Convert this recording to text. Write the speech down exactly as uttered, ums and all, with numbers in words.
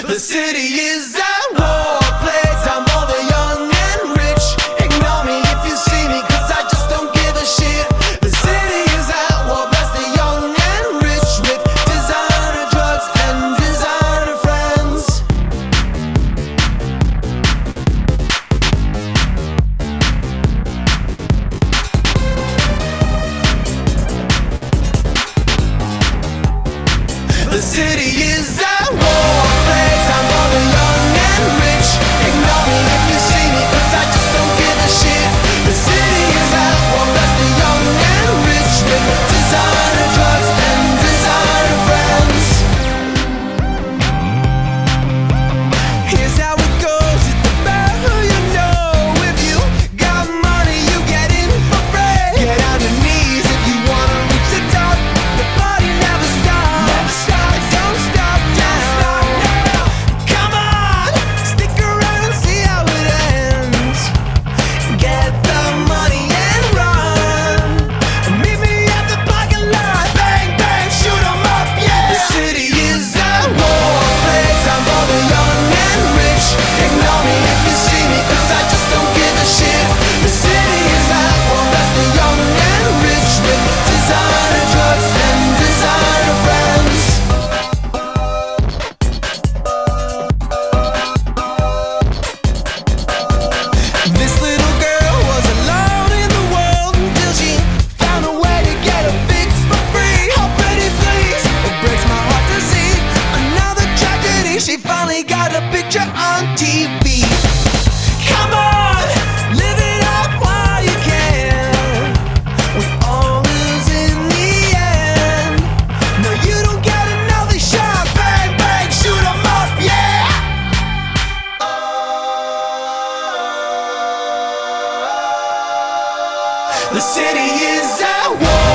The city is a war place. I'm all the young and rich. Ignore me if you see me, cause I just don't give a shit. The city is at war, bless the young and rich with designer drugs and designer friends. The city is at war place. I'm all the young and rich. Ignore me if you see me, cause I just don't give a shit. The city is at war, bless the young and rich with designer drugs and designer friends. Here's how it goes, it's about who you know. If you got money, you get in for free. Get on your knees if you wanna reach the top. The party never stops. Never stops. Don't stop now. Come on, stick around and see how it ends. Get the money and run. Meet me at the parking lot. Bang, bang, shoot 'em up, yeah. The city is a war place. I'm all the young and rich. Ignore me if you see me, cause I just don't give a shit. The city is at war, bless the young and rich with designer drugs and designer friends. This little girl was alone in the world until she found a way to get a fix for free. Oh, pretty please, it breaks my heart to see another tragedy. She finally got a picture on T V. Come on, live it up while you can. We all lose in the end. No, you don't get another shot. Bang, bang, shoot 'em up, yeah. The city is at war.